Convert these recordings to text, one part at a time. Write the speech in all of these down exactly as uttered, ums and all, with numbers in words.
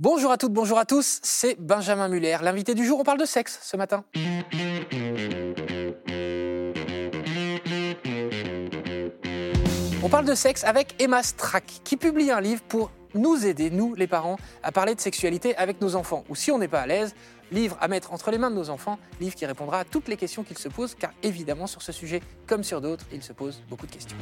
Bonjour à toutes, bonjour à tous, c'est Benjamin Muller. L'invité du jour, on parle de sexe ce matin. On parle de sexe avec Emma Strack, qui publie un livre pour nous aider, nous les parents, à parler de sexualité avec nos enfants. Ou si on n'est pas à l'aise, livre à mettre entre les mains de nos enfants, livre qui répondra à toutes les questions qu'ils se posent, car évidemment sur ce sujet, comme sur d'autres, ils se posent beaucoup de questions.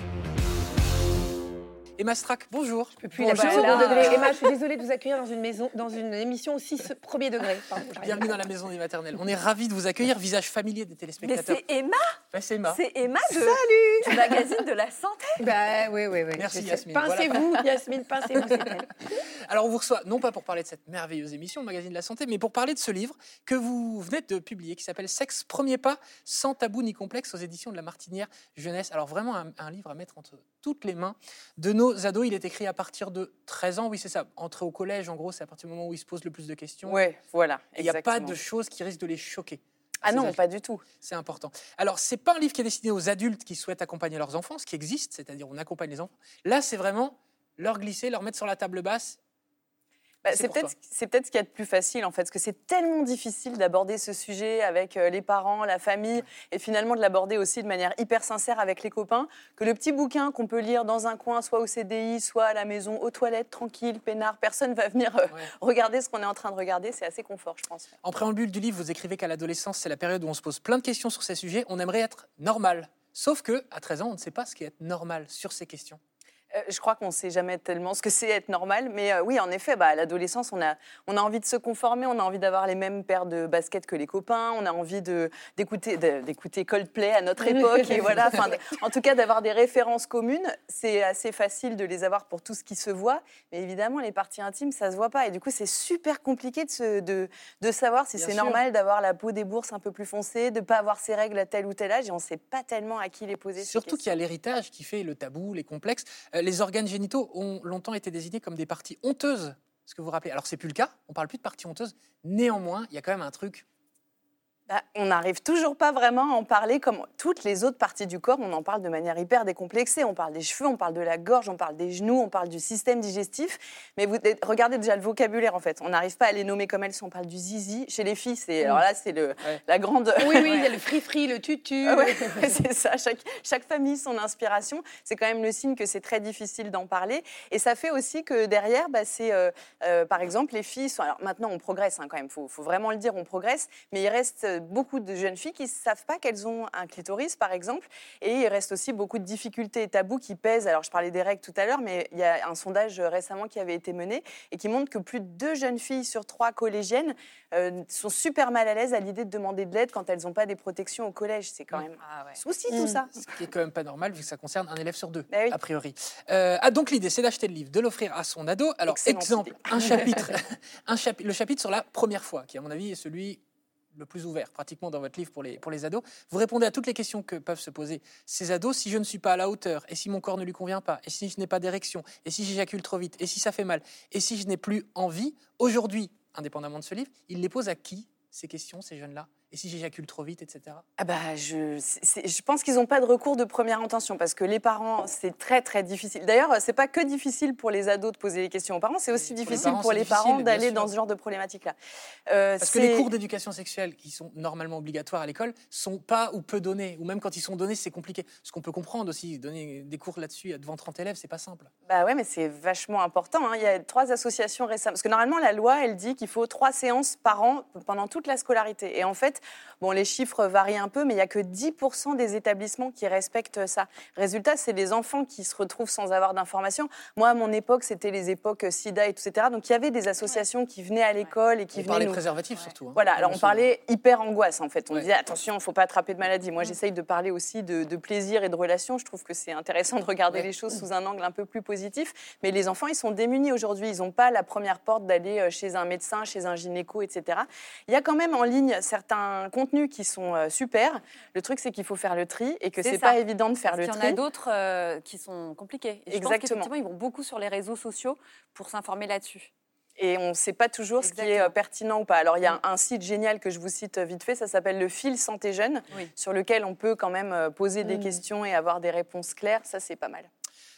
Emma Strack, bonjour. Je peux plus Bonjour. la second degré. Emma, je suis désolée de vous accueillir dans une maison, dans une émission aussi ce- premier degré. Pardon, Bienvenue dans la maison des maternelles. On est ravis de vous accueillir, visage familier des Mais téléspectateurs. c'est Emma, Ben, c'est Emma. c'est Emma de, du magazine de la santé. Bah oui, oui, oui. Merci, Je sais. Yasmine. Pincez-vous, voilà. Yasmine, pincez-vous, c'est elle. Alors on vous reçoit, non pas pour parler de cette merveilleuse émission, le magazine de la santé, mais pour parler de ce livre que vous venez de publier, qui s'appelle Sexe, premier pas, sans tabou ni complexe, aux éditions de la Martinière Jeunesse. Alors vraiment un, un livre à mettre entre toutes les mains de nos ados. Il est écrit à partir de treize ans, oui c'est ça, entrer au collège, en gros, c'est à partir du moment où ils se posent le plus de questions. Ouais, voilà. Et il n'y a pas exactement. de choses qui risquent de les choquer. Ah Ces non, âges. pas du tout. C'est important. Alors, c'est pas un livre qui est destiné aux adultes qui souhaitent accompagner leurs enfants, ce qui existe, c'est-à-dire on accompagne les enfants. Là, c'est vraiment leur glisser, leur mettre sur la table basse. Bah, C'est c'est pour peut-être toi. c'est peut-être ce qu'il y a de plus facile en fait, parce que c'est tellement difficile d'aborder ce sujet avec euh, les parents, la famille, et finalement de l'aborder aussi de manière hyper sincère avec les copains, que le petit bouquin qu'on peut lire dans un coin, soit au C D I, soit à la maison, aux toilettes, tranquille, peinard, personne va venir euh, Ouais. regarder ce qu'on est en train de regarder, c'est assez confort, je pense. En préambule du livre, vous écrivez qu'à l'adolescence, c'est la période où on se pose plein de questions sur ces sujets. On aimerait être normal. Sauf que à treize ans, on ne sait pas ce qu'est être normal sur ces questions. Euh, je crois qu'on ne sait jamais tellement ce que c'est être normal, mais euh, oui, en effet, bah, à l'adolescence, on a, on a envie de se conformer, on a envie d'avoir les mêmes paires de baskets que les copains, on a envie de, d'écouter, de- d'écouter Coldplay à notre époque, et voilà, enfin, de- en tout cas d'avoir des références communes. C'est assez facile de les avoir pour tout ce qui se voit, mais évidemment, les parties intimes, ça ne se voit pas, et du coup, c'est super compliqué de, se- de, de savoir si Bien c'est sûr. normal d'avoir la peau des bourses un peu plus foncée, de ne pas avoir ses règles à tel ou tel âge, et on ne sait pas tellement à qui les poser. ces Surtout qu'il y a questions. l'héritage qui fait le tabou, les complexes. Euh, les organes génitaux ont longtemps été désignés comme des parties honteuses. Ce que vous vous rappelez. Alors, c'est plus le cas. On parle plus de parties honteuses. Néanmoins, il y a quand même un truc. Bah, on n'arrive toujours pas vraiment à en parler comme toutes les autres parties du corps. On en parle de manière hyper décomplexée. On parle des cheveux, on parle de la gorge, on parle des genoux, on parle du système digestif. Mais vous regardez déjà le vocabulaire en fait. On n'arrive pas à les nommer comme elles sont. On parle du zizi. Chez les filles, c'est alors là c'est le Ouais. la grande. Oui, oui, il y a le free-free, le tutu. Ah ouais, c'est ça. Chaque, chaque famille, son inspiration. C'est quand même le signe que c'est très difficile d'en parler. Et ça fait aussi que derrière, bah, c'est, euh, euh, par exemple, les filles sont... Alors maintenant, on progresse hein, quand même, il faut, faut vraiment le dire, on progresse. Mais il reste beaucoup de jeunes filles qui ne savent pas qu'elles ont un clitoris, par exemple. Et il reste aussi beaucoup de difficultés et tabous qui pèsent. Alors, je parlais des règles tout à l'heure, mais il y a un sondage récemment qui avait été mené et qui montre que plus de deux jeunes filles sur trois collégiennes euh, sont super mal à l'aise à l'idée de demander de l'aide quand elles n'ont pas des protections au collège. C'est quand même Ah ouais. souci tout Mm. ça. Ce qui est quand même pas normal, vu que ça concerne un élève sur deux, Bah oui. a priori. Euh, ah, donc l'idée, c'est d'acheter le livre, de l'offrir à son ado. Alors, Excellente exemple, idée. un chapitre, un chapi- le chapitre sur la première fois, qui à mon avis est celui le plus ouvert, pratiquement dans votre livre pour les, pour les ados. Vous répondez à toutes les questions que peuvent se poser ces ados. Si je ne suis pas à la hauteur, et si mon corps ne lui convient pas, et si je n'ai pas d'érection, et si j'éjacule trop vite, et si ça fait mal, et si je n'ai plus envie, aujourd'hui, indépendamment de ce livre, il les pose à qui, ces questions, ces jeunes-là? Et si j'éjacule trop vite, et cetera. Ah bah, je, c'est- c'est- je pense qu'ils n'ont pas de recours de première intention parce que les parents, c'est très très difficile. D'ailleurs, c'est pas que difficile pour les ados de poser les questions aux parents, c'est aussi Pour les difficile parents, pour c'est les difficile, parents bien d'aller sûr. dans ce genre de problématique-là. Euh, Parce que les c'est- cours d'éducation sexuelle, qui sont normalement obligatoires à l'école, sont pas ou peu donnés. Ou même quand ils sont donnés, c'est compliqué. Ce qu'on peut comprendre aussi, donner des cours là-dessus devant trente élèves, c'est pas simple. Bah ouais, mais c'est vachement important. hein. Il y a trois associations récemment. Parce que normalement, la loi, elle dit qu'il faut trois séances par an pendant toute la scolarité. Et en fait, bon, les chiffres varient un peu, mais il n'y a que dix pour cent des établissements qui respectent ça. Résultat, c'est les enfants qui se retrouvent sans avoir d'informations. Moi, à mon époque, c'était les époques SIDA, et cetera. Donc, il y avait des associations qui venaient à l'école et qui On venaient parlait nous... préservatifs surtout. hein. Voilà, Je alors me on souviens. parlait hyper angoisse en fait. On Ouais. disait attention, il ne faut pas attraper de maladie. Moi, j'essaye de parler aussi de, de plaisir et de relations. Je trouve que c'est intéressant de regarder Ouais. les choses sous un angle un peu plus positif. Mais les enfants, ils sont démunis aujourd'hui. Ils n'ont pas la première porte d'aller chez un médecin, chez un gynéco, et cetera. Il y a quand même en ligne certains contenus qui sont euh, super. Le truc, c'est qu'il faut faire le tri et que C'est c'est ça. pas évident de faire Parce le qu'il y en tri. a d'autres euh, qui sont compliqués. Et je pense Exactement. qu'effectivement, ils vont beaucoup sur les réseaux sociaux pour s'informer là-dessus. Et on ne sait pas toujours ce qui est Exactement. euh, pertinent ou pas. Alors, il y a un, un site génial que je vous cite vite fait, ça s'appelle le Fil Santé Jeune, Oui. sur lequel on peut quand même euh, poser des Mm. questions et avoir des réponses claires. Ça, c'est pas mal.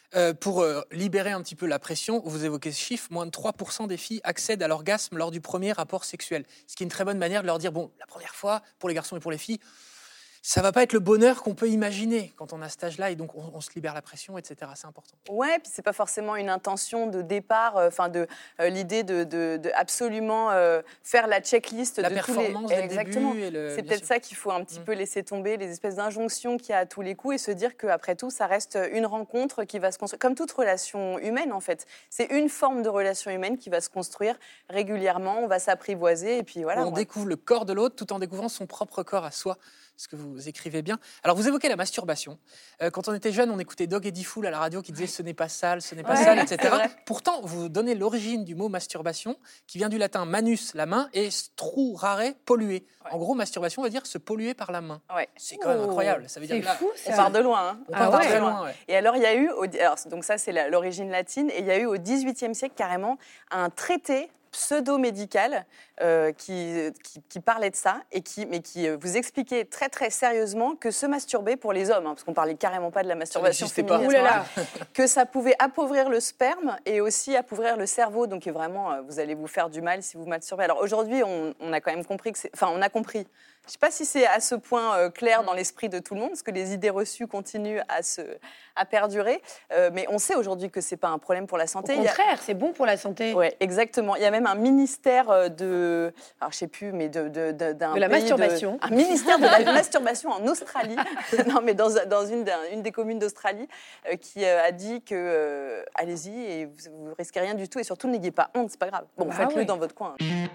Euh, pour euh, libérer un petit peu la pression, vous évoquez ce chiffre, moins de trois pour cent des filles accèdent à l'orgasme lors du premier rapport sexuel. Ce qui est une très bonne manière de leur dire, bon, la première fois, pour les garçons et pour les filles, ça va pas être le bonheur qu'on peut imaginer quand on a cet âge-là, et donc on, on se libère la pression, et cetera. C'est important. Ouais, puis c'est pas forcément une intention de départ, enfin euh, de euh, l'idée de, de, de absolument euh, faire la checklist La de performance tous les. dès Exactement. le début. Et le... C'est bien peut-être sûr. ça qu'il faut un petit Mmh. peu laisser tomber, les espèces d'injonctions qu'il y a à tous les coups, et se dire qu'après tout, ça reste une rencontre qui va se construire, comme toute relation humaine en fait. C'est une forme de relation humaine qui va se construire régulièrement, on va s'apprivoiser, et puis voilà. On on va- découvre le corps de l'autre tout en découvrant son propre corps à soi, ce que vous écrivez bien. Alors, vous évoquez la masturbation. Euh, quand on était jeune, on écoutait Dog Eddie Fool à la radio qui disait « ce n'est pas sale, ce n'est pas Ouais, sale », c'est et cetera. vrai. Pourtant, vous donnez l'origine du mot masturbation, qui vient du latin manus, la main, et strurare, polluer. Ouais. En gros, masturbation veut dire se polluer par la main. Ouais. C'est quand même Oh, incroyable. Ça veut dire C'est que là, fou, On ça. part de loin. Hein. on Ah part ouais. très loin. Ouais. Et alors, il y a eu, au- alors, donc ça c'est la- l'origine latine, et il y a eu au dix-huitième siècle carrément un traité pseudo-médical euh, qui, qui, qui parlait de ça, et qui, mais qui euh, vous expliquait très très sérieusement que se masturber pour les hommes, hein, parce qu'on parlait carrément pas de la masturbation n'existait pas. féminine, à ce Ouh là là. moment-là, que ça pouvait appauvrir le sperme et aussi appauvrir le cerveau, donc euh, vraiment euh, vous allez vous faire du mal si vous masturbez. Alors aujourd'hui on, on a quand même compris que c'est, enfin on a compris. Je ne sais pas si c'est à ce point euh, clair dans l'esprit de tout le monde, parce que les idées reçues continuent à, se, à perdurer. Euh, mais on sait aujourd'hui que ce n'est pas un problème pour la Au santé. Il y a- contraire, c'est bon pour la santé. Ouais, exactement. Il y a même un ministère euh, de, alors je sais plus, mais de de, de, d'un De la pays masturbation. un ministère de la masturbation en Australie. Non, mais dans, dans une, d'un- une des communes d'Australie, euh, qui euh, a dit que euh, allez-y et vous, vous risquez rien du tout, et surtout n'ayez pas honte, c'est pas grave. Bon, Bah faites-le ouais. dans votre coin.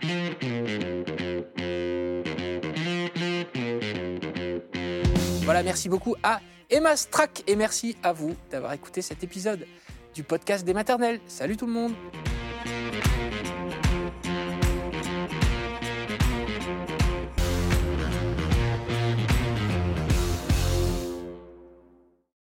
Voilà, merci beaucoup à Emma Strack et merci à vous d'avoir écouté cet épisode du podcast des maternelles. Salut tout le monde.